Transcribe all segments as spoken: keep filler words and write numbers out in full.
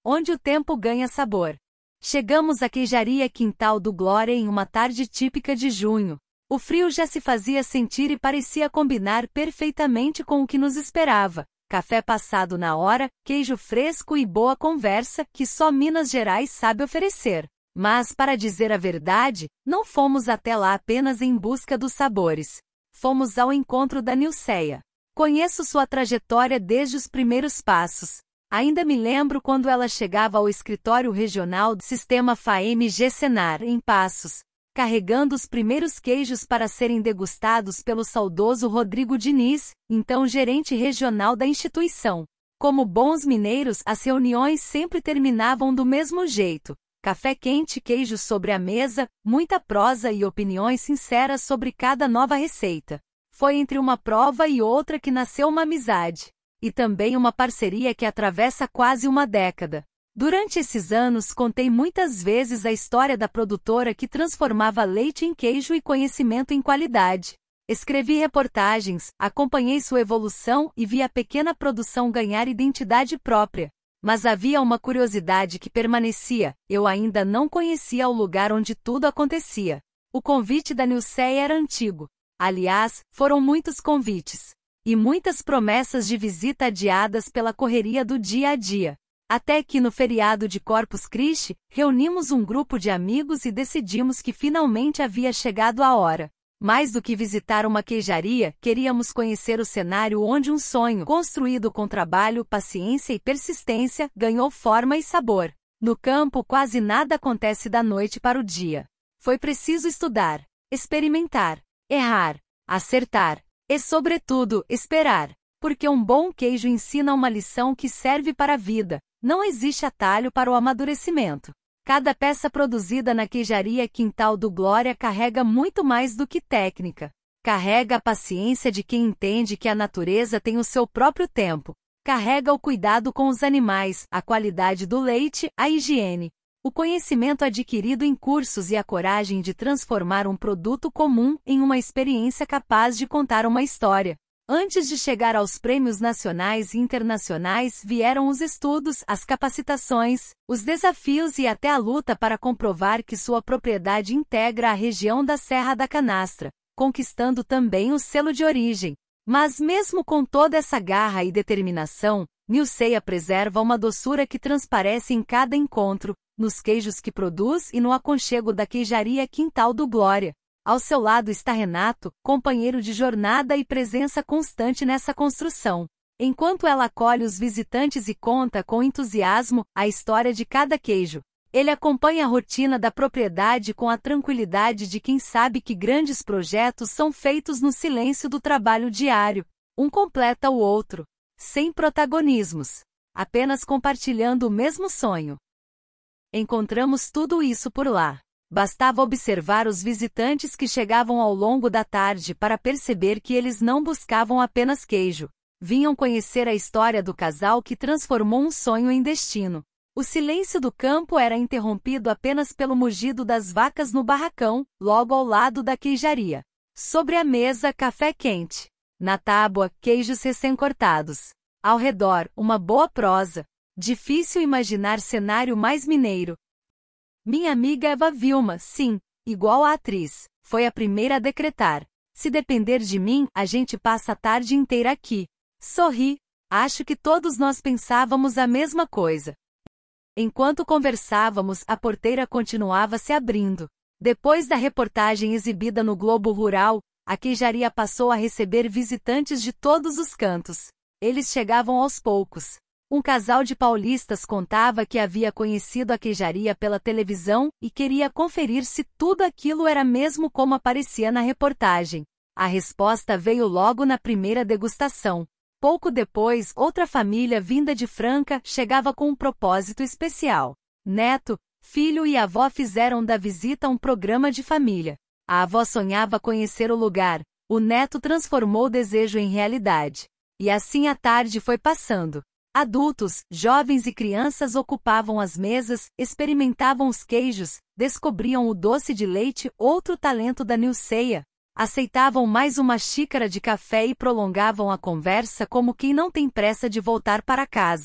onde o tempo ganha sabor. Chegamos à queijaria Quintal do Glória em uma tarde típica de junho. O frio já se fazia sentir e parecia combinar perfeitamente com o que nos esperava. Café passado na hora, queijo fresco e boa conversa que só Minas Gerais sabe oferecer. Mas, para dizer a verdade, não fomos até lá apenas em busca dos sabores. Fomos ao encontro da Nilceia. Conheço sua trajetória desde os primeiros passos. Ainda me lembro quando ela chegava ao escritório regional do Sistema F A M G Senar, em Passos, carregando os primeiros queijos para serem degustados pelo saudoso Rodrigo Diniz, então gerente regional da instituição. Como bons mineiros, as reuniões sempre terminavam do mesmo jeito. Café quente, queijo sobre a mesa, muita prosa e opiniões sinceras sobre cada nova receita. Foi entre uma prova e outra que nasceu uma amizade. E também uma parceria que atravessa quase uma década. Durante esses anos contei muitas vezes a história da produtora que transformava leite em queijo e conhecimento em qualidade. Escrevi reportagens, acompanhei sua evolução e vi a pequena produção ganhar identidade própria. Mas havia uma curiosidade que permanecia, eu ainda não conhecia o lugar onde tudo acontecia. O convite da Nilceia era antigo. Aliás, foram muitos convites. E muitas promessas de visita adiadas pela correria do dia a dia. Até que no feriado de Corpus Christi, reunimos um grupo de amigos e decidimos que finalmente havia chegado a hora. Mais do que visitar uma queijaria, queríamos conhecer o cenário onde um sonho, construído com trabalho, paciência e persistência, ganhou forma e sabor. No campo quase nada acontece da noite para o dia. Foi preciso estudar, experimentar, errar, acertar. E, sobretudo, esperar, porque um bom queijo ensina uma lição que serve para a vida. Não existe atalho para o amadurecimento. Cada peça produzida na queijaria Quintal do Glória carrega muito mais do que técnica. Carrega a paciência de quem entende que a natureza tem o seu próprio tempo. Carrega o cuidado com os animais, a qualidade do leite, a higiene. O conhecimento adquirido em cursos e a coragem de transformar um produto comum em uma experiência capaz de contar uma história. Antes de chegar aos prêmios nacionais e internacionais vieram os estudos, as capacitações, os desafios e até a luta para comprovar que sua propriedade integra a região da Serra da Canastra, conquistando também o selo de origem. Mas mesmo com toda essa garra e determinação, Nilceia preserva uma doçura que transparece em cada encontro, nos queijos que produz e no aconchego da queijaria Quintal do Glória. Ao seu lado está Renato, companheiro de jornada e presença constante nessa construção. Enquanto ela acolhe os visitantes e conta com entusiasmo a história de cada queijo, ele acompanha a rotina da propriedade com a tranquilidade de quem sabe que grandes projetos são feitos no silêncio do trabalho diário. Um completa o outro, sem protagonismos, apenas compartilhando o mesmo sonho. Encontramos tudo isso por lá. Bastava observar os visitantes que chegavam ao longo da tarde para perceber que eles não buscavam apenas queijo. Vinham conhecer a história do casal que transformou um sonho em destino. O silêncio do campo era interrompido apenas pelo mugido das vacas no barracão, logo ao lado da queijaria. Sobre a mesa, café quente. Na tábua, queijos recém-cortados. Ao redor, uma boa prosa. Difícil imaginar cenário mais mineiro. Minha amiga Eva Vilma, sim, igual a atriz, foi a primeira a decretar. Se depender de mim, a gente passa a tarde inteira aqui. Sorri. Acho que todos nós pensávamos a mesma coisa. Enquanto conversávamos, a porteira continuava se abrindo. Depois da reportagem exibida no Globo Rural, a queijaria passou a receber visitantes de todos os cantos. Eles chegavam aos poucos. Um casal de paulistas contava que havia conhecido a queijaria pela televisão e queria conferir se tudo aquilo era mesmo como aparecia na reportagem. A resposta veio logo na primeira degustação. Pouco depois, outra família vinda de Franca chegava com um propósito especial. Neto, filho e avó fizeram da visita um programa de família. A avó sonhava conhecer o lugar, o neto transformou o desejo em realidade. E assim a tarde foi passando. Adultos, jovens e crianças ocupavam as mesas, experimentavam os queijos, descobriam o doce de leite, outro talento da Nilceia. Aceitavam mais uma xícara de café e prolongavam a conversa como quem não tem pressa de voltar para casa.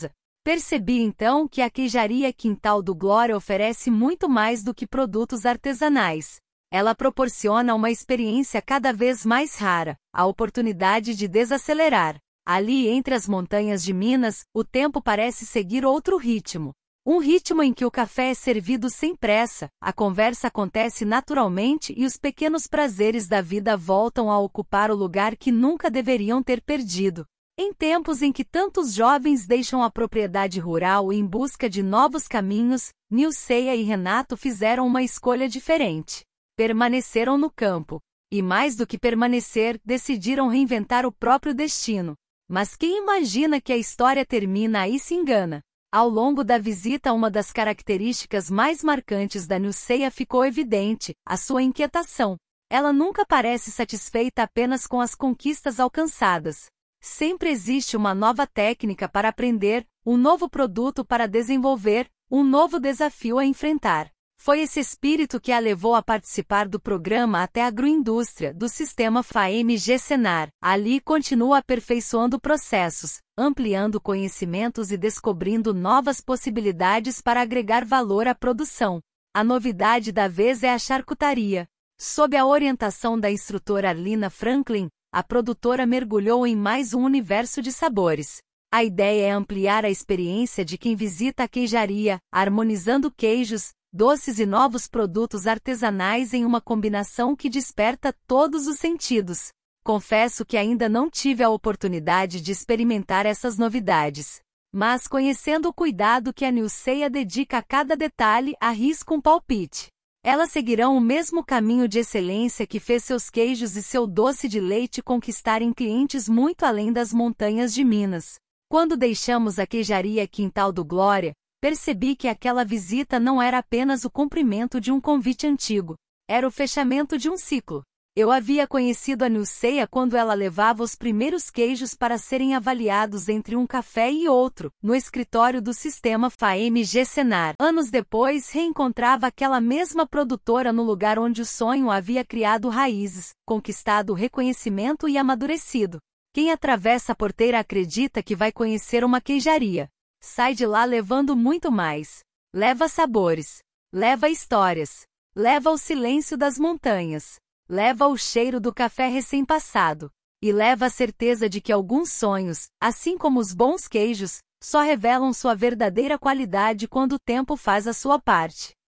Percebi então que a queijaria Quintal do Glória oferece muito mais do que produtos artesanais. Ela proporciona uma experiência cada vez mais rara, a oportunidade de desacelerar. Ali entre as montanhas de Minas, o tempo parece seguir outro ritmo. Um ritmo em que o café é servido sem pressa, a conversa acontece naturalmente e os pequenos prazeres da vida voltam a ocupar o lugar que nunca deveriam ter perdido. Em tempos em que tantos jovens deixam a propriedade rural em busca de novos caminhos, Nilceia e Renato fizeram uma escolha diferente. Permaneceram no campo. E mais do que permanecer, decidiram reinventar o próprio destino. Mas quem imagina que a história termina aí se engana. Ao longo da visita, uma das características mais marcantes da Nilceia ficou evidente, a sua inquietação. Ela nunca parece satisfeita apenas com as conquistas alcançadas. Sempre existe uma nova técnica para aprender, um novo produto para desenvolver, um novo desafio a enfrentar. Foi esse espírito que a levou a participar do programa Até Agroindústria, do sistema F A E M G Senar. Ali continua aperfeiçoando processos, ampliando conhecimentos e descobrindo novas possibilidades para agregar valor à produção. A novidade da vez é a charcutaria. Sob a orientação da instrutora Arlina Franklin, a produtora mergulhou em mais um universo de sabores. A ideia é ampliar a experiência de quem visita a queijaria, harmonizando queijos, doces e novos produtos artesanais em uma combinação que desperta todos os sentidos. Confesso que ainda não tive a oportunidade de experimentar essas novidades. Mas conhecendo o cuidado que a Nilceia dedica a cada detalhe, arrisco um palpite. Elas seguirão o mesmo caminho de excelência que fez seus queijos e seu doce de leite conquistarem clientes muito além das montanhas de Minas. Quando deixamos a queijaria Quintal do Glória, percebi que aquela visita não era apenas o cumprimento de um convite antigo. Era o fechamento de um ciclo. Eu havia conhecido a Nilceia quando ela levava os primeiros queijos para serem avaliados entre um café e outro, no escritório do sistema F A E M G Senar. Anos depois, reencontrava aquela mesma produtora no lugar onde o sonho havia criado raízes, conquistado reconhecimento e amadurecido. Quem atravessa a porteira acredita que vai conhecer uma queijaria. Sai de lá levando muito mais. Leva sabores. Leva histórias. Leva o silêncio das montanhas. Leva o cheiro do café recém-passado. E leva a certeza de que alguns sonhos, assim como os bons queijos, só revelam sua verdadeira qualidade quando o tempo faz a sua parte.